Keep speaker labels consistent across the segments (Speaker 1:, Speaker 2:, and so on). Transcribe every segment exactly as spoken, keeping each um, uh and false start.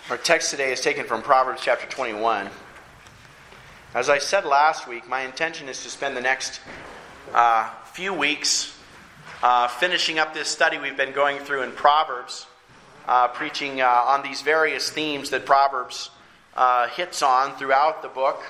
Speaker 1: Our text today is taken from Proverbs chapter twenty-one. As I said last week, my intention is to spend the next uh, few weeks uh, finishing up this study we've been going through in Proverbs, uh, preaching uh, on these various themes that Proverbs uh, hits on throughout the book,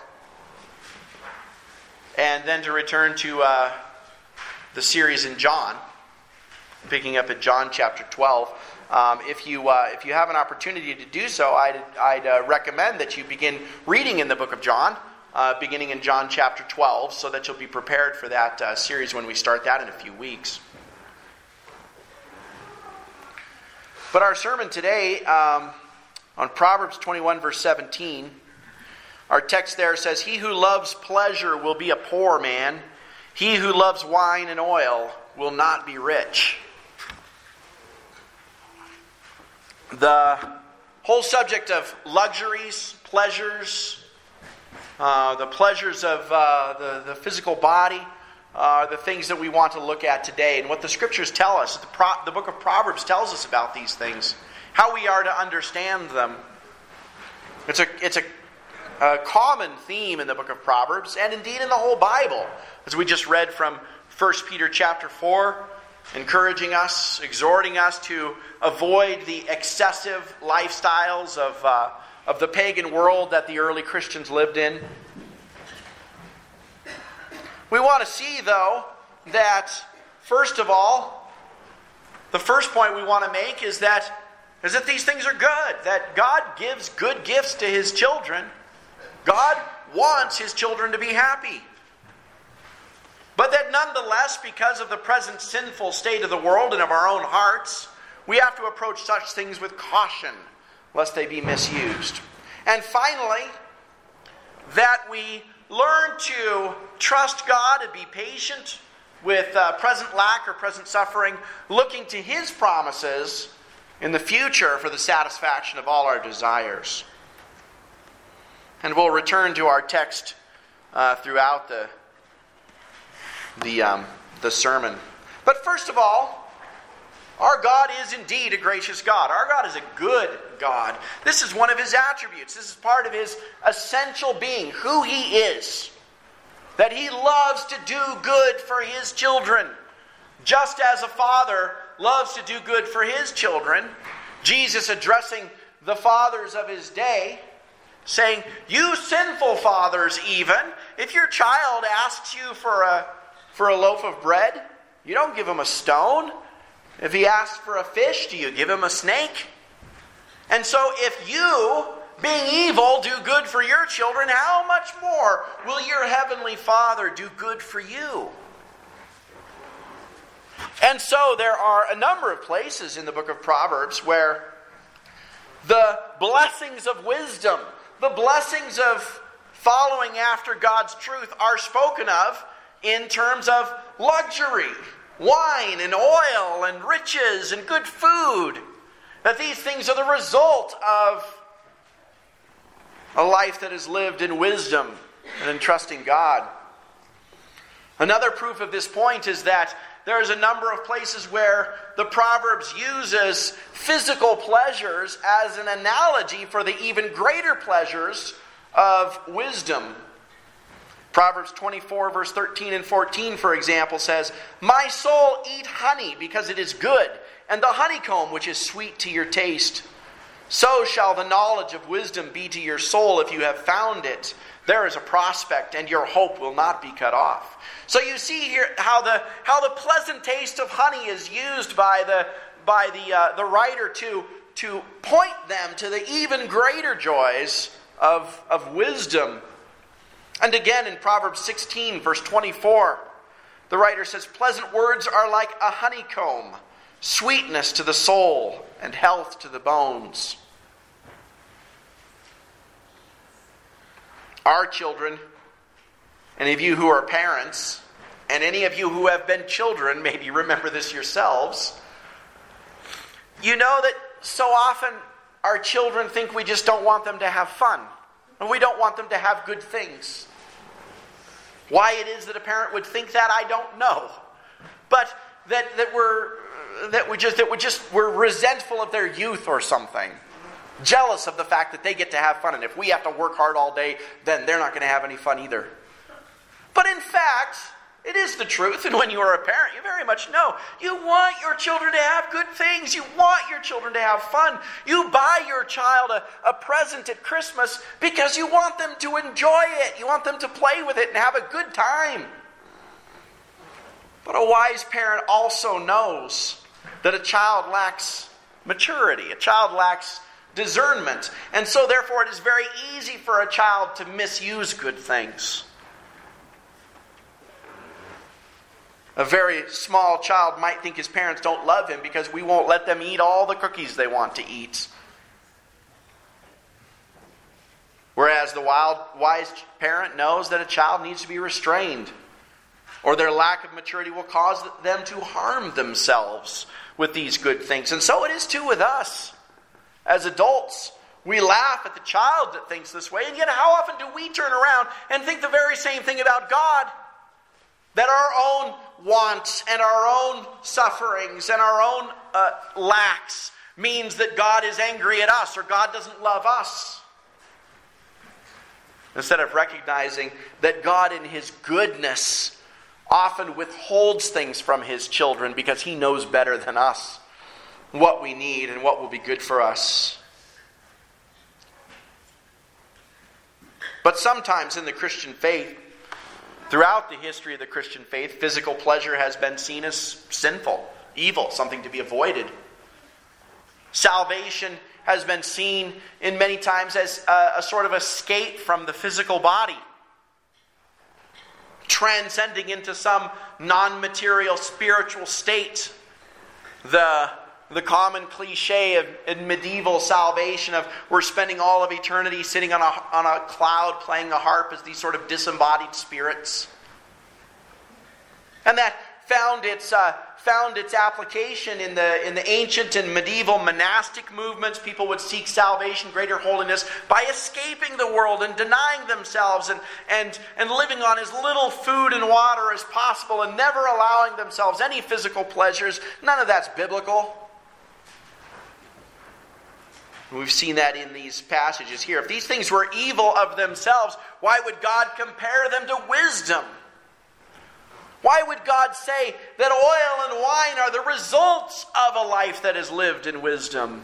Speaker 1: and then to return to uh, the series in John, picking up at John chapter twelve. Um, if you uh, if you have an opportunity to do so, I'd, I'd uh, recommend that you begin reading in the book of John, uh, beginning in John chapter twelve, so that you'll be prepared for that uh, series when we start that in a few weeks. But our sermon today um, on Proverbs twenty-one, verse seventeen, our text there says, "He who loves pleasure will be a poor man. He who loves wine and oil will not be rich." The whole subject of luxuries, pleasures, uh, the pleasures of uh, the, the physical body, are uh, the things that we want to look at today. And what the Scriptures tell us, the, Pro- the book of Proverbs tells us about these things, how we are to understand them. It's a, it's a, a common theme in the book of Proverbs, and indeed in the whole Bible, as we just read from First Peter chapter four, encouraging us, exhorting us to avoid the excessive lifestyles of, uh, of the pagan world that the early Christians lived in. We want to see, though, that, first of all, the first point we want to make is that, is that these things are good, that God gives good gifts to His children. God wants His children to be happy. But that nonetheless, because of the present sinful state of the world and of our own hearts, we have to approach such things with caution, lest they be misused. And finally, that we learn to trust God and be patient with uh, present lack or present suffering, looking to His promises in the future for the satisfaction of all our desires. And we'll return to our text uh, throughout the the um, the sermon. But first of all, our God is indeed a gracious God. Our God is a good God. This is one of His attributes. This is part of His essential being, who He is. That He loves to do good for His children. Just as a father loves to do good for his children, Jesus addressing the fathers of His day, saying, "You sinful fathers even, if your child asks you for a For a loaf of bread, you don't give him a stone. If he asks for a fish, do you give him a snake? And so if you, being evil, do good for your children, how much more will your heavenly Father do good for you?" And so there are a number of places in the book of Proverbs where the blessings of wisdom, the blessings of following after God's truth are spoken of in terms of luxury, wine and oil and riches and good food. That these things are the result of a life that is lived in wisdom and in trusting God. Another proof of this point is that there is a number of places where the Proverbs uses physical pleasures as an analogy for the even greater pleasures of wisdom. Proverbs twenty-four, verse thirteen and fourteen, for example, says, "My soul, eat honey, because it is good, and the honeycomb, which is sweet to your taste. So shall the knowledge of wisdom be to your soul if you have found it. There is a prospect, and your hope will not be cut off." So you see here how the how the pleasant taste of honey is used by the by the uh, the writer to to point them to the even greater joys of of wisdom. And again in Proverbs sixteen, verse twenty-four, the writer says, "Pleasant words are like a honeycomb, sweetness to the soul and health to the bones." Our children, any of you who are parents, and any of you who have been children, maybe remember this yourselves, you know that so often our children think we just don't want them to have fun, and we don't want them to have good things. Why it is that a parent would think that, I don't know. But that that we're that we just that we just we're resentful of their youth or something. Jealous of the fact that they get to have fun. And if we have to work hard all day, then they're not going to have any fun either. But in fact, it is the truth. And when you are a parent, you very much know. You want your children to have good things. You want your children to have fun. You buy your child a, a present at Christmas because you want them to enjoy it. You want them to play with it and have a good time. But a wise parent also knows that a child lacks maturity. A child lacks discernment. And so therefore it is very easy for a child to misuse good things. A very small child might think his parents don't love him because we won't let them eat all the cookies they want to eat. Whereas the wild, wise parent knows that a child needs to be restrained, or their lack of maturity will cause them to harm themselves with these good things. And so it is too with us. As adults, we laugh at the child that thinks this way, and yet how often do we turn around and think the very same thing about God? That our own wants and our own sufferings and our own uh, lacks means that God is angry at us or God doesn't love us. Instead of recognizing that God in His goodness often withholds things from His children because He knows better than us what we need and what will be good for us. But sometimes in the Christian faith, throughout the history of the Christian faith, physical pleasure has been seen as sinful, evil, something to be avoided. Salvation has been seen in many times as a, a sort of escape from the physical body, transcending into some non-material spiritual state. The, the common cliche of in medieval salvation of we're spending all of eternity sitting on a, on a cloud playing a harp as these sort of disembodied spirits. And that found its uh, found its application in the in the ancient and medieval monastic movements. People would seek salvation, greater holiness, by escaping the world and denying themselves and, and, and living on as little food and water as possible and never allowing themselves any physical pleasures. None of that's biblical. We've seen that in these passages here. If these things were evil of themselves, why would God compare them to wisdom? Why would God say that oil and wine are the results of a life that is lived in wisdom?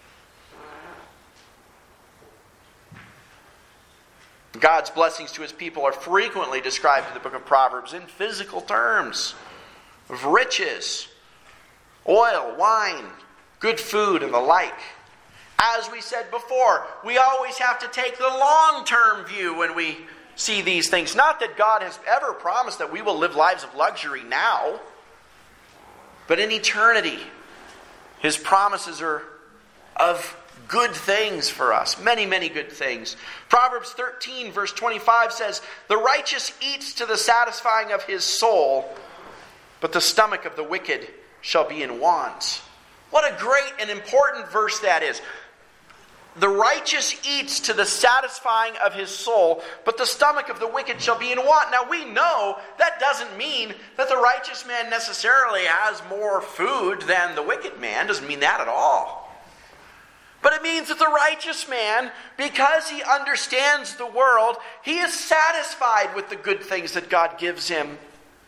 Speaker 1: God's blessings to His people are frequently described in the book of Proverbs in physical terms of riches, oil, wine, good food, and the like. As we said before, we always have to take the long-term view when we see these things. Not that God has ever promised that we will live lives of luxury now, but in eternity, His promises are of good things for us. Many, many good things. Proverbs thirteen verse twenty-five says, "The righteous eats to the satisfying of his soul, but the stomach of the wicked shall be in want." What a great and important verse that is. The righteous eats to the satisfying of his soul, but the stomach of the wicked shall be in want. Now we know that doesn't mean that the righteous man necessarily has more food than the wicked man. Doesn't mean that at all. But it means that the righteous man, because he understands the world, he is satisfied with the good things that God gives him.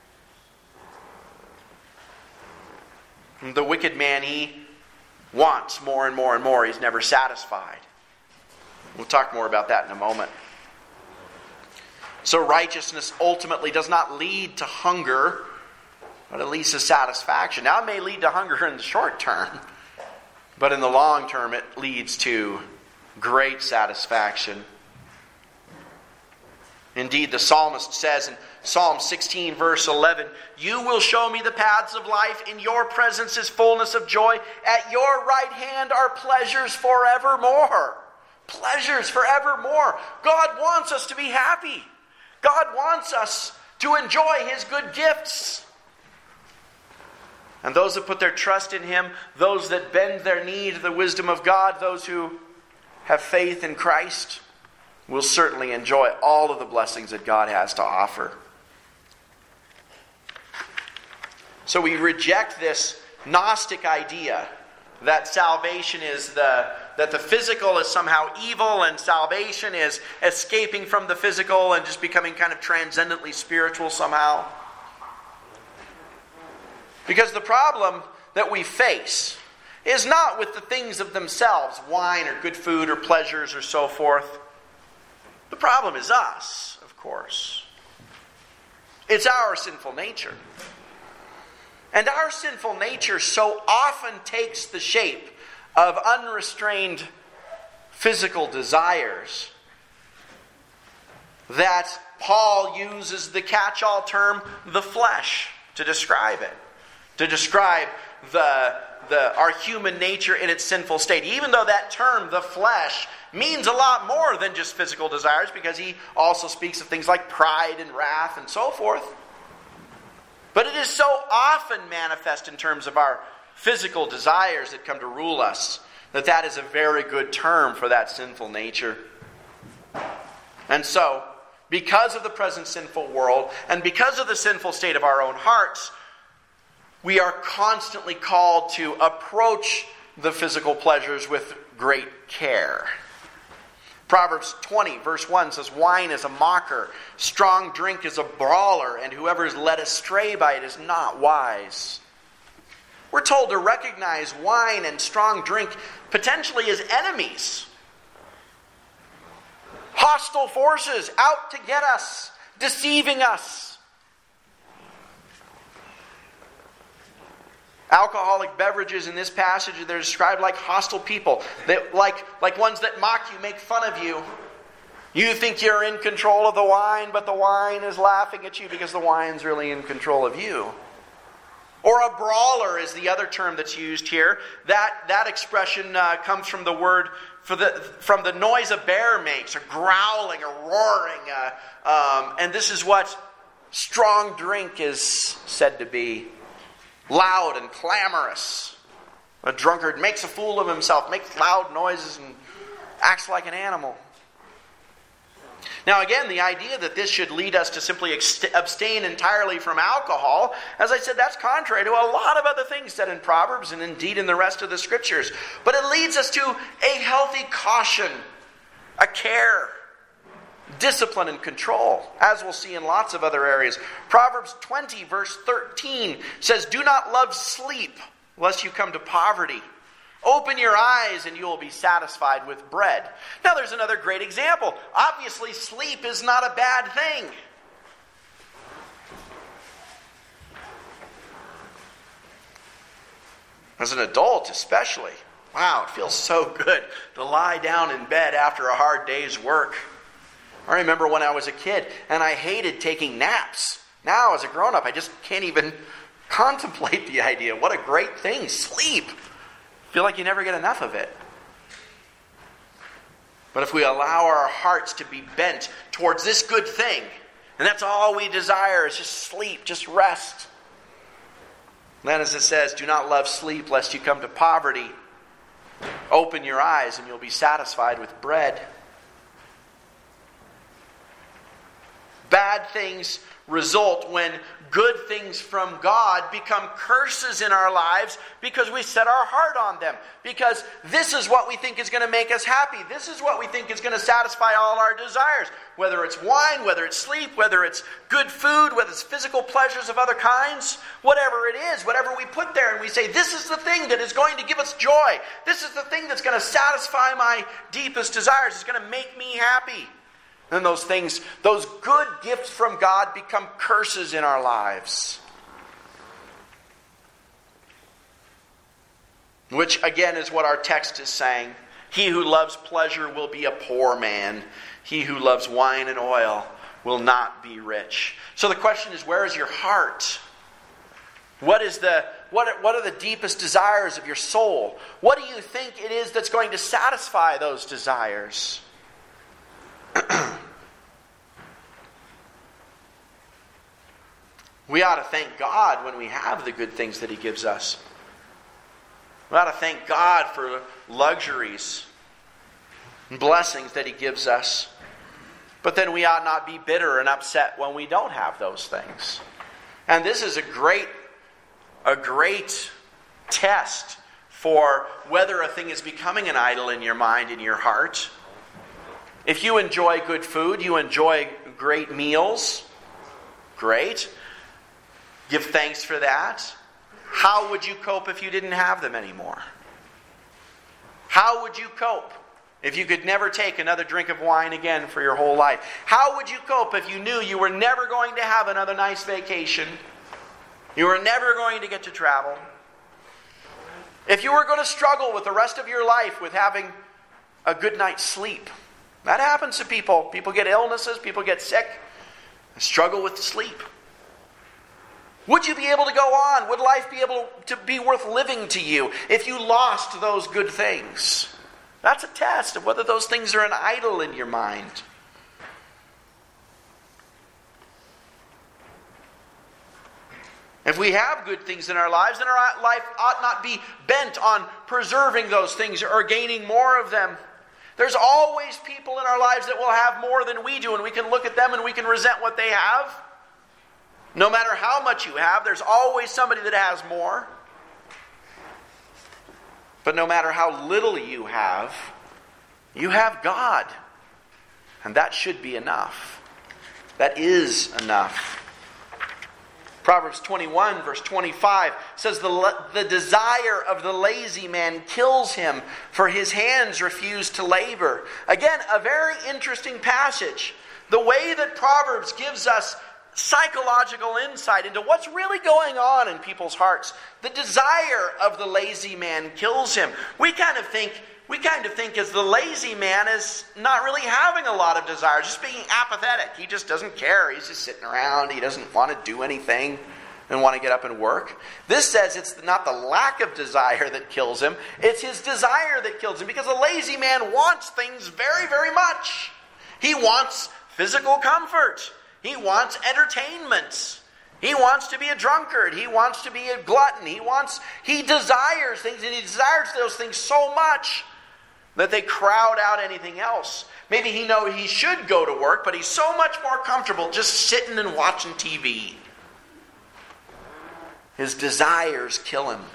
Speaker 1: And the wicked man, he wants more and more and more. He's never satisfied. We'll talk more about that in a moment. So righteousness ultimately does not lead to hunger, but it leads to satisfaction. Now it may lead to hunger in the short term, but in the long term it leads to great satisfaction. Indeed, the psalmist says in Psalm sixteen, verse eleven, "You will show me the paths of life. In your presence is fullness of joy. At your right hand are pleasures forevermore." Pleasures forevermore. God wants us to be happy. God wants us to enjoy His good gifts. And those that put their trust in Him, those that bend their knee to the wisdom of God, those who have faith in Christ, will certainly enjoy all of the blessings that God has to offer. So we reject this Gnostic idea that salvation is the, that the physical is somehow evil and salvation is escaping from the physical and just becoming kind of transcendently spiritual somehow. Because the problem that we face is not with the things of themselves, wine or good food or pleasures or so forth. The problem is us, of course. It's our sinful nature. And our sinful nature so often takes the shape of unrestrained physical desires that Paul uses the catch-all term, the flesh, to describe it. To describe the, the our human nature in its sinful state. Even though that term, the flesh, means a lot more than just physical desires, because he also speaks of things like pride and wrath and so forth. But it is so often manifest in terms of our physical desires that come to rule us, that that is a very good term for that sinful nature. And so, because of the present sinful world, and because of the sinful state of our own hearts, we are constantly called to approach the physical pleasures with great care. Proverbs twenty, verse one says, wine is a mocker, strong drink is a brawler, and whoever is led astray by it is not wise. We're told to recognize wine and strong drink potentially as enemies. Hostile forces out to get us, deceiving us. Alcoholic beverages in this passage, they're described like hostile people. They, like, like ones that mock you, make fun of you. You think you're in control of the wine, but the wine is laughing at you because the wine's really in control of you. Or a brawler is the other term that's used here. That, that expression uh, comes from the word, for the, from the noise a bear makes, a growling, a roaring. Uh, um, and this is what strong drink is said to be. Loud and clamorous. A drunkard makes a fool of himself, makes loud noises, and acts like an animal. Now again, the idea that this should lead us to simply abstain entirely from alcohol, as I said, that's contrary to a lot of other things said in Proverbs and indeed in the rest of the Scriptures. But it leads us to a healthy caution, a care, discipline and control, as we'll see in lots of other areas. Proverbs twenty, verse thirteen says, do not love sleep, lest you come to poverty. Open your eyes, and you will be satisfied with bread. Now there's another great example. Obviously, sleep is not a bad thing. As an adult especially, wow, it feels so good to lie down in bed after a hard day's work. I remember when I was a kid, and I hated taking naps. Now, as a grown-up, I just can't even contemplate the idea. What a great thing, sleep. I feel like you never get enough of it. But if we allow our hearts to be bent towards this good thing, and that's all we desire is just sleep, just rest. Then as it says, do not love sleep lest you come to poverty. Open your eyes and you'll be satisfied with bread. Bad things result when good things from God become curses in our lives because we set our heart on them. Because this is what we think is going to make us happy. This is what we think is going to satisfy all our desires. Whether it's wine, whether it's sleep, whether it's good food, whether it's physical pleasures of other kinds, whatever it is, whatever we put there and we say, this is the thing that is going to give us joy. This is the thing that's going to satisfy my deepest desires. It's going to make me happy. Then those things, those good gifts from God become curses in our lives. Which again is what our text is saying. He who loves pleasure will be a poor man. He who loves wine and oil will not be rich. So the question is, where is your heart? What is the what are, what are the deepest desires of your soul? What do you think it is that's going to satisfy those desires? We ought to thank God when we have the good things that He gives us. We ought to thank God for luxuries and blessings that He gives us. But then we ought not be bitter and upset when we don't have those things. And this is a great, a great test for whether a thing is becoming an idol in your mind, in your heart. If you enjoy good food, you enjoy great meals, great. Give thanks for that. How would you cope if you didn't have them anymore? How would you cope if you could never take another drink of wine again for your whole life? How would you cope if you knew you were never going to have another nice vacation? You were never going to get to travel? If you were going to struggle with the rest of your life with having a good night's sleep? That happens to people. People get illnesses, people get sick, and struggle with sleep. Would you be able to go on? Would life be able to be worth living to you if you lost those good things? That's a test of whether those things are an idol in your mind. If we have good things in our lives, then our life ought not be bent on preserving those things or gaining more of them. There's always people in our lives that will have more than we do, and we can look at them and we can resent what they have. No matter how much you have, there's always somebody that has more. But no matter how little you have, you have God. And that should be enough. That is enough. Proverbs twenty-one, verse twenty-five says, the, the desire of the lazy man kills him, for his hands refuse to labor. Again, a very interesting passage. The way that Proverbs gives us psychological insight into what's really going on in people's hearts. The desire of the lazy man kills him. We kind of think, we kind of think as the lazy man is not really having a lot of desire, just being apathetic. He just doesn't care. He's just sitting around. He doesn't want to do anything and want to get up and work. This says it's not the lack of desire that kills him. It's his desire that kills him, because a lazy man wants things very, very much. He wants physical comfort. He wants entertainment. He wants to be a drunkard. He wants to be a glutton. He wants, he desires things, and he desires those things so much that they crowd out anything else. Maybe he knows he should go to work, but he's so much more comfortable just sitting and watching T V. His desires kill him.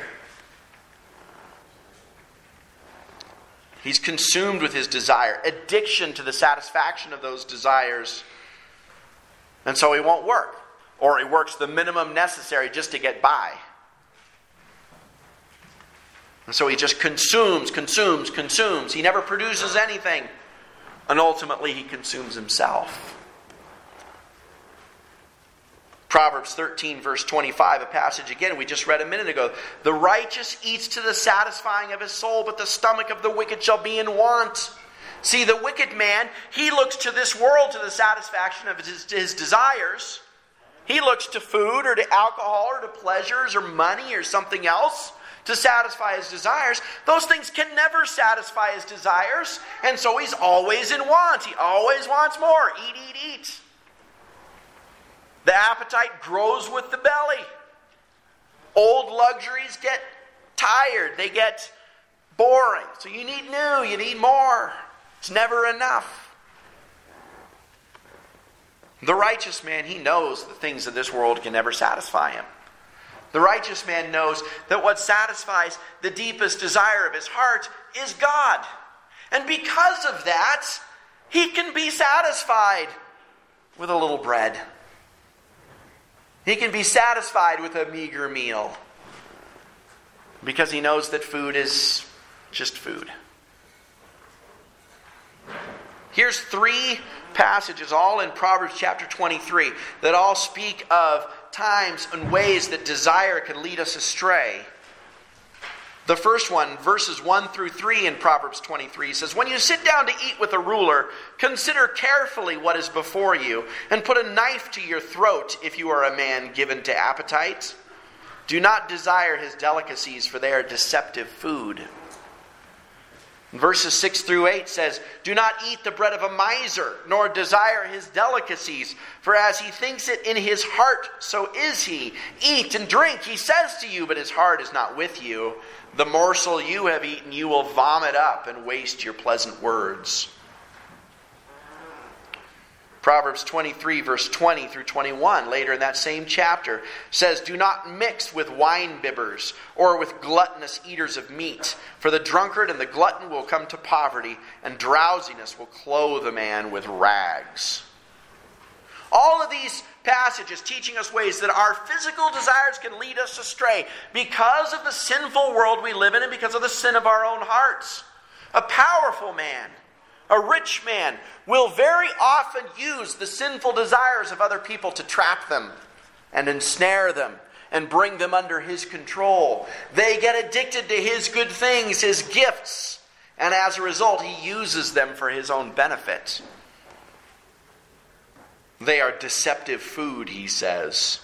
Speaker 1: He's consumed with his desire, addiction to the satisfaction of those desires. And so he won't work. Or he works the minimum necessary just to get by. And so he just consumes, consumes, consumes. He never produces anything. And ultimately he consumes himself. Proverbs thirteen, verse twenty-five, a passage again we just read a minute ago. The righteous eats to the satisfying of his soul, but the stomach of the wicked shall be in want. See, the wicked man, he looks to this world to the satisfaction of his, his desires. He looks to food or to alcohol or to pleasures or money or something else to satisfy his desires. Those things can never satisfy his desires, and so he's always in want. He always wants more. Eat, eat, eat. The appetite grows with the belly. Old luxuries get tired. They get boring. So you need new. You need more. It's never enough. The righteous man, he knows the things of this world can never satisfy him. The righteous man knows that what satisfies the deepest desire of his heart is God. And because of that, he can be satisfied with a little bread. He can be satisfied with a meager meal. Because he knows that food is just food. Here's three passages, all in Proverbs chapter twenty-three, that all speak of times and ways that desire can lead us astray. The first one, verses one through three in Proverbs twenty-three, says, when you sit down to eat with a ruler, consider carefully what is before you, and put a knife to your throat if you are a man given to appetite. Do not desire his delicacies, for they are deceptive food. Verses six through eight says, do not eat the bread of a miser, nor desire his delicacies, for as he thinks it in his heart, so is he. Eat and drink, he says to you, but his heart is not with you. The morsel you have eaten you will vomit up and waste your pleasant words. Proverbs twenty-three, verse twenty through twenty-one, later in that same chapter, says, "Do not mix with wine bibbers or with gluttonous eaters of meat, for the drunkard and the glutton will come to poverty, and drowsiness will clothe a man with rags." All of these passages teaching us ways that our physical desires can lead us astray because of the sinful world we live in and because of the sin of our own hearts. A powerful man, a rich man, will very often use the sinful desires of other people to trap them and ensnare them and bring them under his control. They get addicted to his good things, his gifts, and as a result, he uses them for his own benefit. They are deceptive food, he says.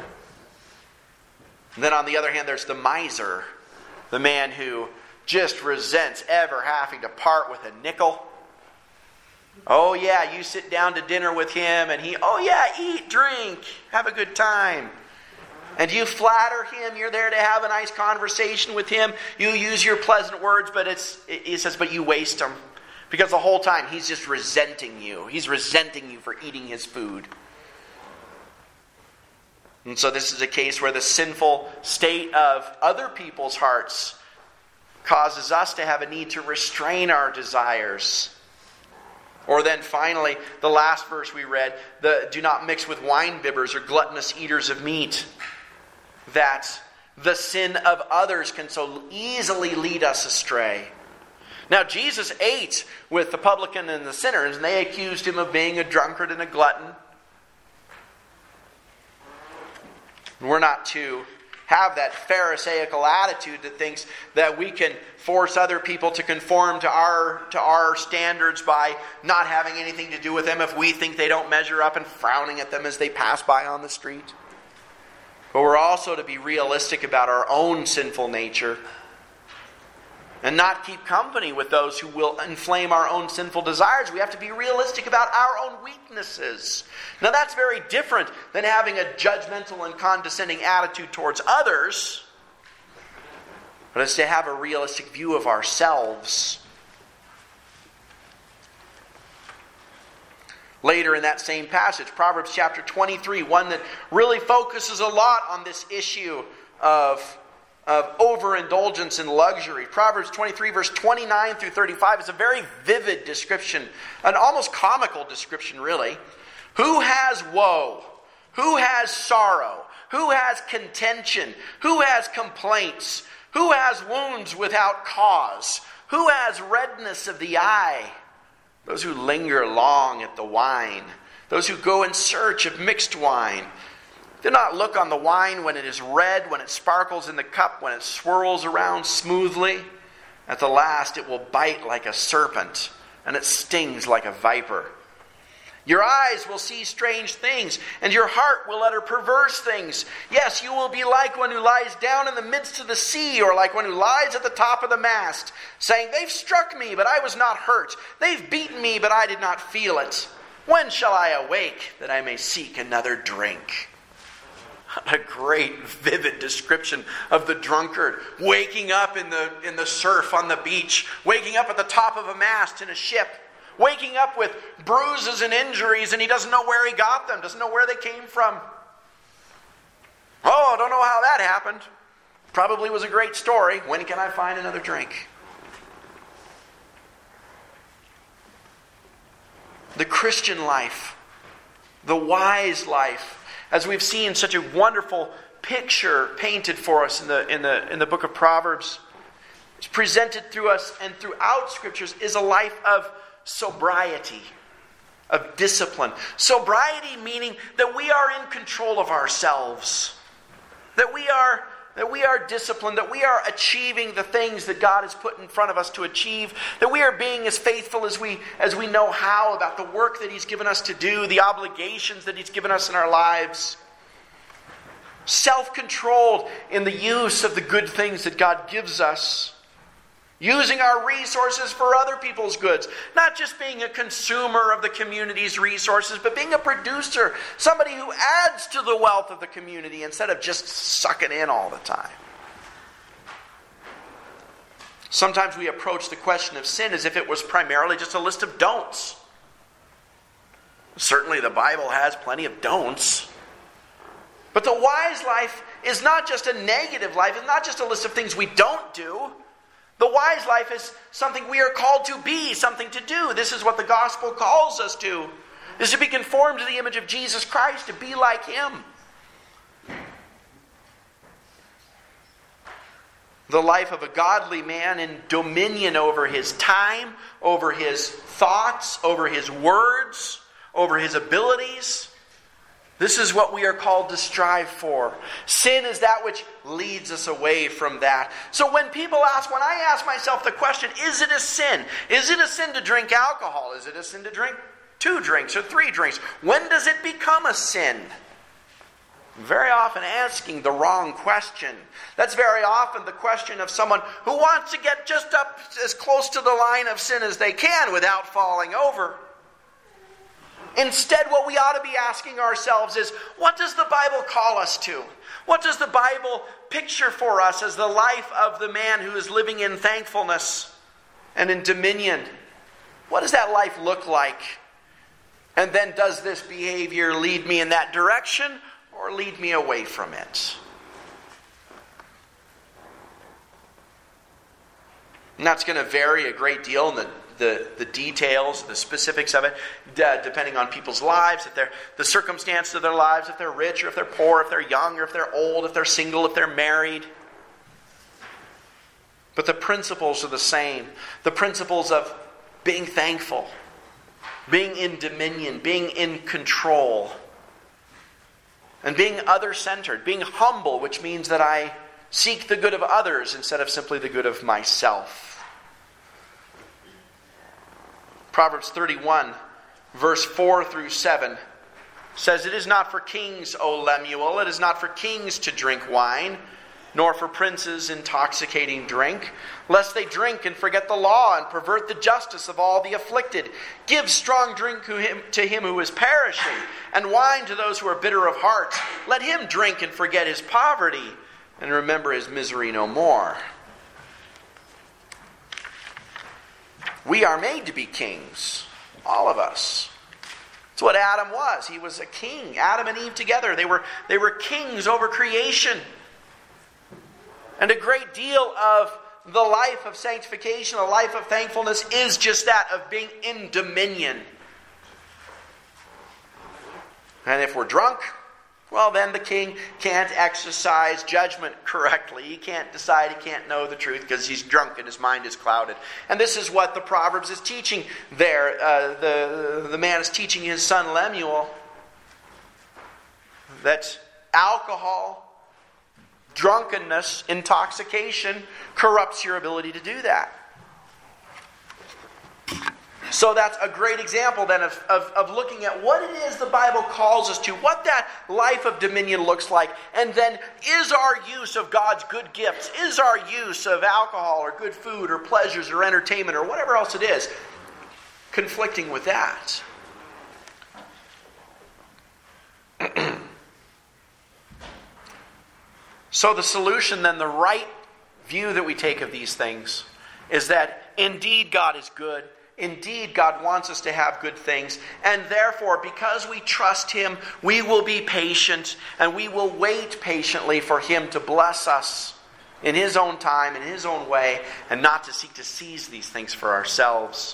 Speaker 1: And then on the other hand, there's the miser, the man who just resents ever having to part with a nickel. Oh yeah, you sit down to dinner with him and he, oh yeah, eat, drink, have a good time. And you flatter him, you're there to have a nice conversation with him. You use your pleasant words, but it's, he says, but you waste them. Because the whole time he's just resenting you. He's resenting you for eating his food. And so this is a case where the sinful state of other people's hearts causes us to have a need to restrain our desires. Or then finally, the last verse we read, the do not mix with wine bibbers or gluttonous eaters of meat. That the sin of others can so easily lead us astray. Now, Jesus ate with the publican and the sinners, and they accused him of being a drunkard and a glutton. We're not to have that Pharisaical attitude that thinks that we can force other people to conform to our, to our standards by not having anything to do with them if we think they don't measure up and frowning at them as they pass by on the street. But we're also to be realistic about our own sinful nature and not keep company with those who will inflame our own sinful desires. We have to be realistic about our own weaknesses. Now that's very different than having a judgmental and condescending attitude towards others. But it's to have a realistic view of ourselves. Later in that same passage, Proverbs chapter twenty-three, one that really focuses a lot on this issue of of overindulgence and luxury. Proverbs twenty-three, verse twenty-nine through thirty-five is a very vivid description, an almost comical description, really. Who has woe? Who has sorrow? Who has contention? Who has complaints? Who has wounds without cause? Who has redness of the eye? Those who linger long at the wine. Those who go in search of mixed wine. Do not look on the wine when it is red, when it sparkles in the cup, when it swirls around smoothly. At the last it will bite like a serpent, and it stings like a viper. Your eyes will see strange things, and your heart will utter perverse things. Yes, you will be like one who lies down in the midst of the sea, or like one who lies at the top of the mast, saying, "They've struck me, but I was not hurt. They've beaten me, but I did not feel it. When shall I awake, that I may seek another drink?" A great, vivid description of the drunkard waking up in the in the surf on the beach, waking up at the top of a mast in a ship, waking up with bruises and injuries, and he doesn't know where he got them, doesn't know where they came from. Oh, I don't know how that happened. Probably was a great story. When can I find another drink? The Christian life, the wise life, as we've seen such a wonderful picture painted for us in the, in the, in the book of Proverbs, it's presented through us and throughout Scriptures, is a life of sobriety, of discipline. Sobriety meaning that we are in control of ourselves, that we are that we are disciplined, that we are achieving the things that God has put in front of us to achieve, that we are being as faithful as we as we know how about the work that He's given us to do, the obligations that He's given us in our lives. Self-controlled in the use of the good things that God gives us. Using our resources for other people's goods. Not just being a consumer of the community's resources, but being a producer. Somebody who adds to the wealth of the community instead of just sucking in all the time. Sometimes we approach the question of sin as if it was primarily just a list of don'ts. Certainly the Bible has plenty of don'ts. But the wise life is not just a negative life. It's not just a list of things we don't do. The wise life is something we are called to be, something to do. This is what the gospel calls us to. Is to be conformed to the image of Jesus Christ, to be like Him. The life of a godly man in dominion over his time, over his thoughts, over his words, over his abilities. This is what we are called to strive for. Sin is that which leads us away from that. So when people ask, when I ask myself the question, is it a sin? Is it a sin to drink alcohol? Is it a sin to drink two drinks or three drinks? When does it become a sin? Very often asking the wrong question. That's very often the question of someone who wants to get just up as close to the line of sin as they can without falling over. Instead, what we ought to be asking ourselves is, what does the Bible call us to? What does the Bible picture for us as the life of the man who is living in thankfulness and in dominion? What does that life look like? And then, does this behavior lead me in that direction or lead me away from it? And that's going to vary a great deal in the, the, the details, the specifics of it, d- depending on people's lives, if they're, the circumstances of their lives, if they're rich or if they're poor, if they're young or if they're old, if they're single, if they're married. But the principles are the same. The principles of being thankful, being in dominion, being in control, and being other-centered, being humble, which means that I seek the good of others instead of simply the good of myself. Proverbs thirty-one, verse four through seven says, "It is not for kings, O Lemuel, it is not for kings to drink wine, nor for princes intoxicating drink, lest they drink and forget the law and pervert the justice of all the afflicted. Give strong drink to him who is perishing, and wine to those who are bitter of heart. Let him drink and forget his poverty, and remember his misery no more." We are made to be kings, all of us. It's what Adam was. He was a king. Adam and Eve together, they were, they were kings over creation. And a great deal of the life of sanctification, a life of thankfulness, is just that, of being in dominion. And if we're drunk, well, then the king can't exercise judgment correctly. He can't decide, he can't know the truth because he's drunk and his mind is clouded. And this is what the Proverbs is teaching there. Uh, the, the man is teaching his son Lemuel that alcohol, drunkenness, intoxication corrupts your ability to do that. So that's a great example then of, of, of looking at what it is the Bible calls us to, what that life of dominion looks like, and then is our use of God's good gifts, is our use of alcohol or good food or pleasures or entertainment or whatever else it is, conflicting with that? So the solution then, the right view that we take of these things, is that indeed God is good. Indeed, God wants us to have good things. And therefore, because we trust Him, we will be patient and we will wait patiently for Him to bless us in His own time, in His own way, and not to seek to seize these things for ourselves.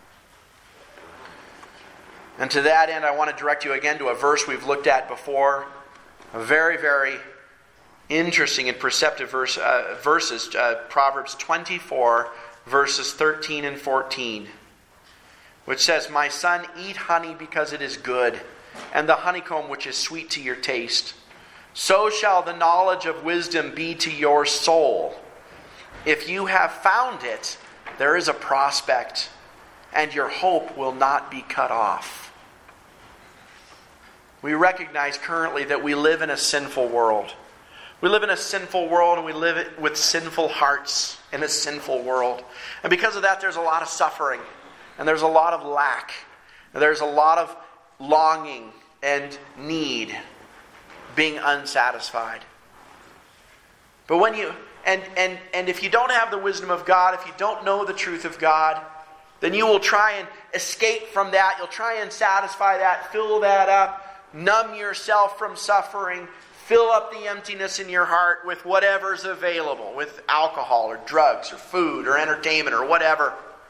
Speaker 1: And to that end, I want to direct you again to a verse we've looked at before. A very, very interesting and perceptive verse, uh, verses. Uh, Proverbs twenty-four, verses thirteen and fourteen. Which says, "My son, eat honey because it is good, and the honeycomb which is sweet to your taste. So shall the knowledge of wisdom be to your soul. If you have found it, there is a prospect, and your hope will not be cut off." We recognize currently that we live in a sinful world. We live in a sinful world, and we live with sinful hearts in a sinful world. And because of that, there's a lot of suffering. And there's a lot of lack. And there's a lot of longing and need being unsatisfied. But when you and and and if you don't have the wisdom of God, if you don't know the truth of God, then you will try and escape from that. You'll try and satisfy that, fill that up, numb yourself from suffering, fill up the emptiness in your heart with whatever's available, with alcohol or drugs or food or entertainment or whatever.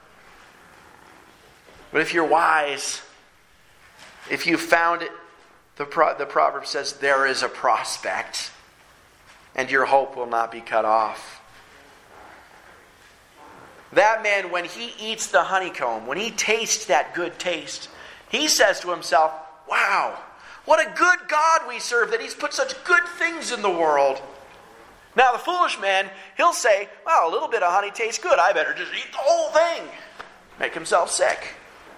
Speaker 1: But if you're wise, if you found it, the, pro- the proverb says, there is a prospect, and your hope will not be cut off. That man, when he eats the honeycomb, when he tastes that good taste, he says to himself, wow, what a good God we serve, that He's put such good things in the world. Now the foolish man, he'll say, well, a little bit of honey tastes good. I better just eat the whole thing. Make himself sick.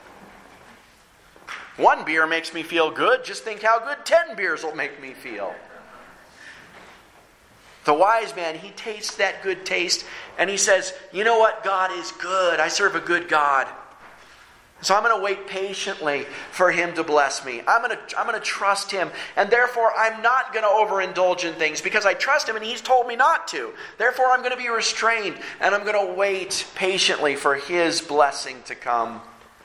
Speaker 1: One beer makes me feel good. Just think how good ten beers will make me feel. The wise man, he tastes that good taste and he says, you know what? God is good. I serve a good God. So I'm going to wait patiently for Him to bless me. I'm going to, I'm going to trust Him. And therefore, I'm not going to overindulge in things because I trust Him and He's told me not to. Therefore, I'm going to be restrained and I'm going to wait patiently for His blessing to come.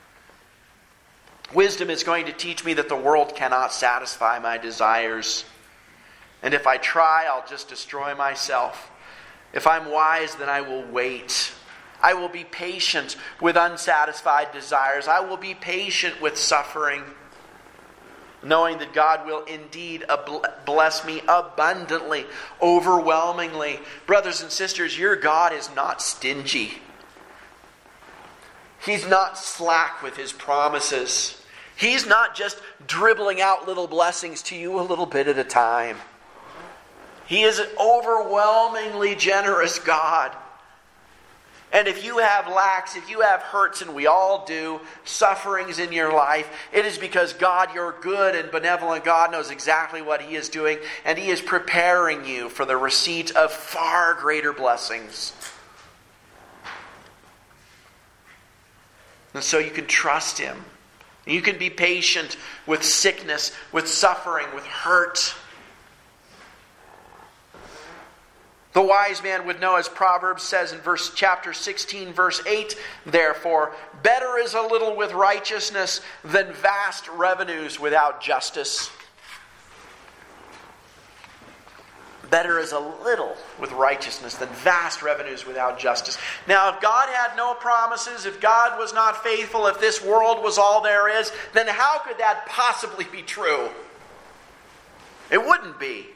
Speaker 1: Wisdom is going to teach me that the world cannot satisfy my desires. And if I try, I'll just destroy myself. If I'm wise, then I will wait. I will be patient with unsatisfied desires. I will be patient with suffering, knowing that God will indeed bless me abundantly, overwhelmingly. Brothers and sisters, your God is not stingy. He's not slack with His promises. He's not just dribbling out little blessings to you a little bit at a time. He is an overwhelmingly generous God. And if you have lacks, if you have hurts, and we all do, sufferings in your life, it is because God, your good and benevolent God, knows exactly what He is doing, and He is preparing you for the receipt of far greater blessings. And so you can trust Him. You can be patient with sickness, with suffering, with hurt. The wise man would know, as Proverbs says in verse chapter sixteen, verse eight, therefore, better is a little with righteousness than vast revenues without justice. Better is a little with righteousness than vast revenues without justice. Now, if God had no promises, if God was not faithful, if this world was all there is, then how could that possibly be true? It wouldn't be.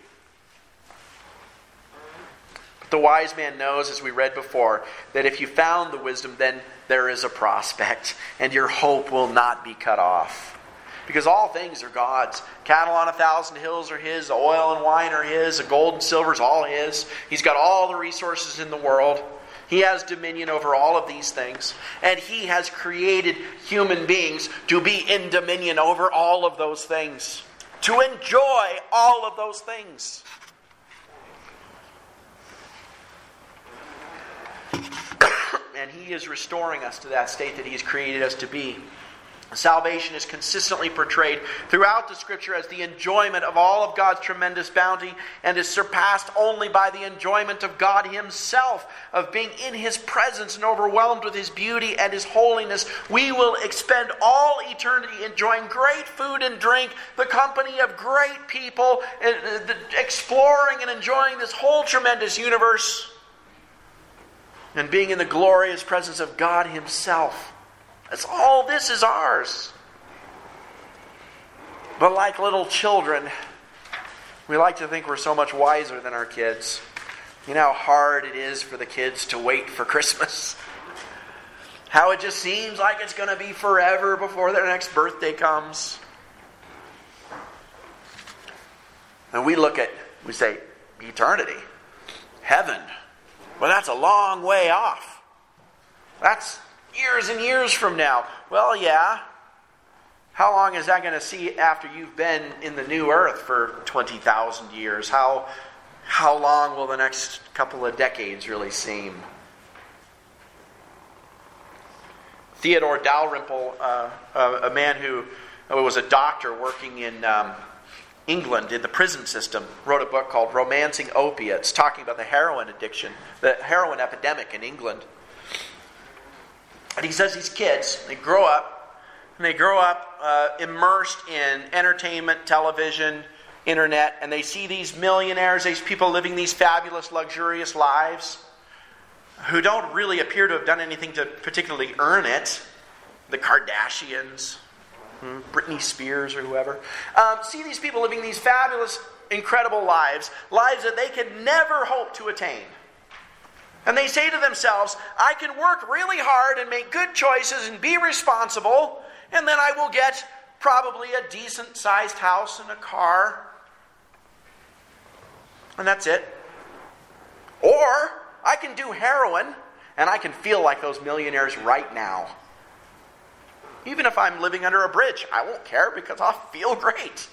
Speaker 1: But the wise man knows, as we read before, that if you found the wisdom, then there is a prospect, and your hope will not be cut off. Because all things are God's. Cattle on a thousand hills are His. The oil and wine are His. The gold and silver is all His. He's got all the resources in the world. He has dominion over all of these things. And He has created human beings to be in dominion over all of those things. To enjoy all of those things. And He is restoring us to that state that He has created us to be. Salvation is consistently portrayed throughout the Scripture as the enjoyment of all of God's tremendous bounty, and is surpassed only by the enjoyment of God Himself, of being in His presence and overwhelmed with His beauty and His holiness. We will expend all eternity enjoying great food and drink, the company of great people, exploring and enjoying this whole tremendous universe, and being in the glorious presence of God Himself. That's all this is ours. But like little children, we like to think we're so much wiser than our kids. You know how hard it is for the kids to wait for Christmas. How it just seems like it's going to be forever before their next birthday comes. And we look at, we say, eternity, heaven. Well, that's a long way off. That's years and years from now. Well, yeah. How long is that going to see after you've been in the new earth for twenty thousand years? How, how long will the next couple of decades really seem? Theodore Dalrymple, uh, a, a man who was a doctor working in um, England in the prison system, wrote a book called Romancing Opiates, talking about the heroin addiction, the heroin epidemic in England. And he says these kids, they grow up, and they grow up uh, immersed in entertainment, television, internet, and they see these millionaires, these people living these fabulous, luxurious lives who don't really appear to have done anything to particularly earn it. The Kardashians, hmm, Britney Spears or whoever. Um, see these people living these fabulous, incredible lives, lives that they could never hope to attain. And they say to themselves, I can work really hard and make good choices and be responsible, and then I will get probably a decent-sized house and a car. And that's it. Or I can do heroin, and I can feel like those millionaires right now. Even if I'm living under a bridge, I won't care because I'll feel great.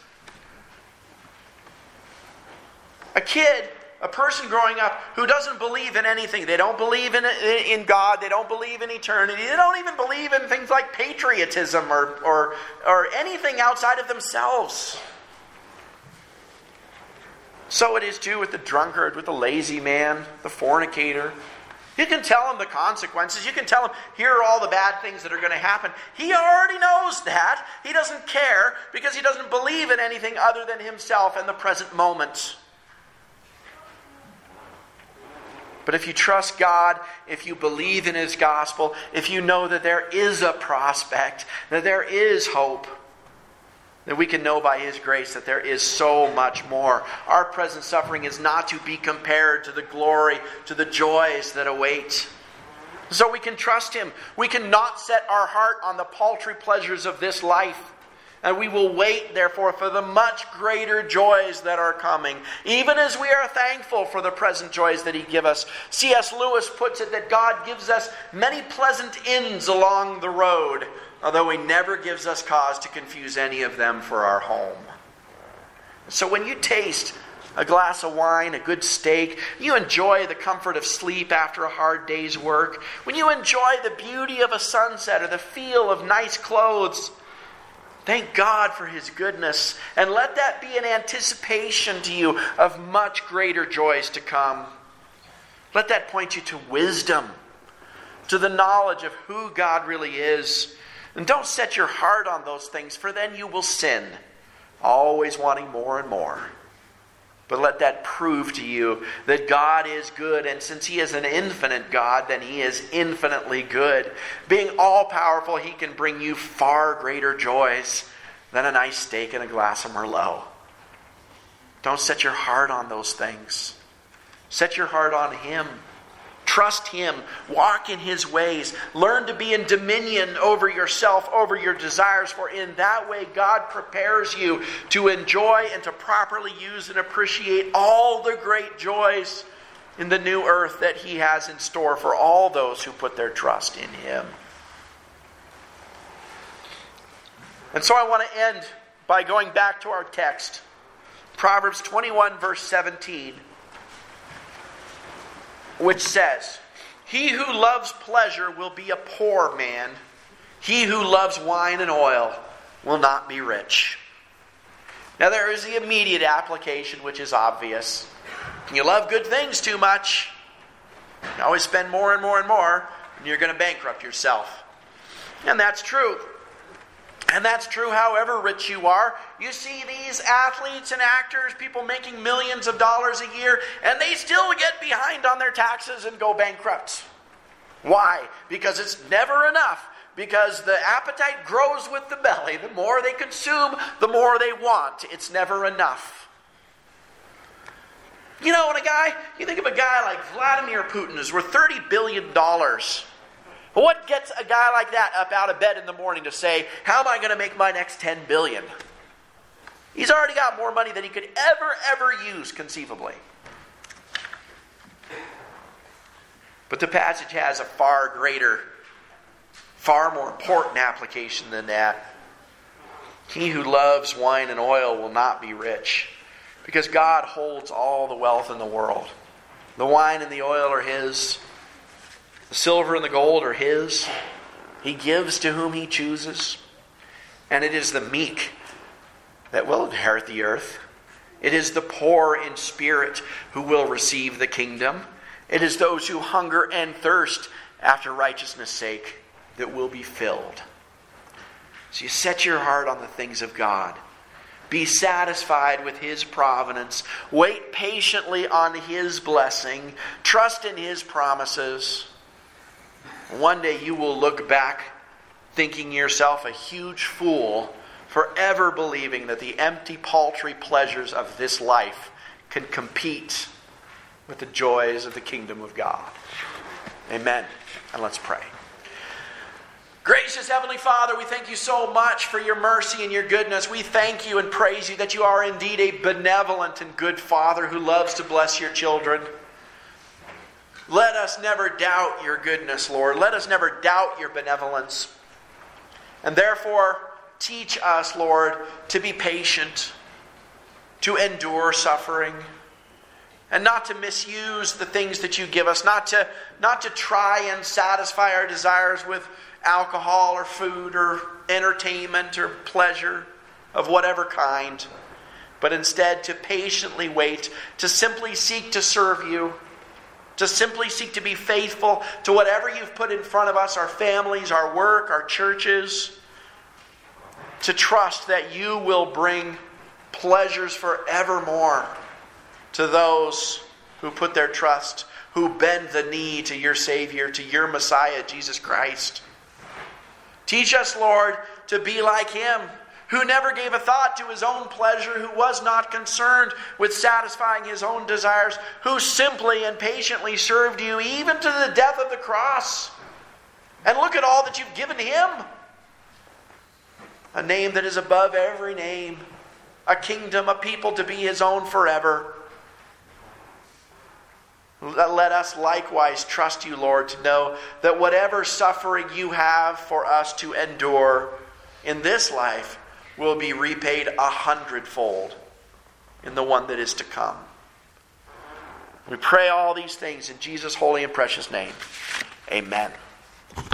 Speaker 1: A kid, a person growing up who doesn't believe in anything, they don't believe in, in God, they don't believe in eternity, they don't even believe in things like patriotism or, or, or anything outside of themselves. So it is too with the drunkard, with the lazy man, the fornicator. You can tell him the consequences. You can tell him, here are all the bad things that are going to happen. He already knows that. He doesn't care because he doesn't believe in anything other than himself and the present moment. But if you trust God, if you believe in His gospel, if you know that there is a prospect, that there is hope, that we can know by His grace that there is so much more. Our present suffering is not to be compared to the glory, to the joys that await. So we can trust Him. We cannot set our heart on the paltry pleasures of this life. And we will wait, therefore, for the much greater joys that are coming, even as we are thankful for the present joys that He gives us. C S Lewis puts it that God gives us many pleasant inns along the road, although He never gives us cause to confuse any of them for our home. So when you taste a glass of wine, a good steak, you enjoy the comfort of sleep after a hard day's work, when you enjoy the beauty of a sunset or the feel of nice clothes, thank God for His goodness, and let that be an anticipation to you of much greater joys to come. Let that point you to wisdom, to the knowledge of who God really is. And don't set your heart on those things, for then you will sin, always wanting more and more. But let that prove to you that God is good, and since He is an infinite God, then He is infinitely good. Being all-powerful, He can bring you far greater joys than a nice steak and a glass of Merlot. Don't set your heart on those things. Set your heart on Him. Trust Him. Walk in His ways. Learn to be in dominion over yourself, over your desires, for in that way God prepares you to enjoy and to properly use and appreciate all the great joys in the new earth that He has in store for all those who put their trust in Him. And so I want to end by going back to our text. Proverbs twenty-one, verse seventeen. Which says, he who loves pleasure will be a poor man. He who loves wine and oil will not be rich. Now there is the immediate application, which is obvious. You love good things too much, you always spend more and more and more, and you're going to bankrupt yourself. And that's true. And that's true however rich you are. You see these athletes and actors, people making millions of dollars a year, and they still get behind on their taxes and go bankrupt. Why? Because it's never enough. Because the appetite grows with the belly. The more they consume, the more they want. It's never enough. You know, when a guy, you think of a guy like Vladimir Putin who's worth thirty billion dollars. What gets a guy like that up out of bed in the morning to say, how am I going to make my next ten billion dollars? He's already got more money than he could ever, ever use, conceivably. But the passage has a far greater, far more important application than that. He who loves wine and oil will not be rich, because God holds all the wealth in the world. The wine and the oil are His. The silver and the gold are His. He gives to whom He chooses. And it is the meek that will inherit the earth. It is the poor in spirit who will receive the kingdom. It is those who hunger and thirst after righteousness' sake that will be filled. So you set your heart on the things of God. Be satisfied with His providence. Wait patiently on His blessing. Trust in His promises. One day you will look back thinking yourself a huge fool for ever believing that the empty, paltry pleasures of this life can compete with the joys of the kingdom of God. Amen. And let's pray. Gracious Heavenly Father, we thank you so much for your mercy and your goodness. We thank you and praise you that you are indeed a benevolent and good Father who loves to bless your children. Let us never doubt your goodness, Lord. Let us never doubt your benevolence. And therefore, teach us, Lord, to be patient, to endure suffering, and not to misuse the things that you give us, not to, not to try and satisfy our desires with alcohol or food or entertainment or pleasure of whatever kind, but instead to patiently wait, to simply seek to serve you, to simply seek to be faithful to whatever you've put in front of us, our families, our work, our churches, to trust that you will bring pleasures forevermore to those who put their trust, who bend the knee to your Savior, to your Messiah, Jesus Christ. Teach us, Lord, to be like Him, who never gave a thought to His own pleasure, who was not concerned with satisfying His own desires, who simply and patiently served you even to the death of the cross. And look at all that you've given Him. A name that is above every name. A kingdom, a people to be His own forever. Let us likewise trust you, Lord, to know that whatever suffering you have for us to endure in this life will be repaid a hundredfold in the one that is to come. We pray all these things in Jesus' holy and precious name. Amen.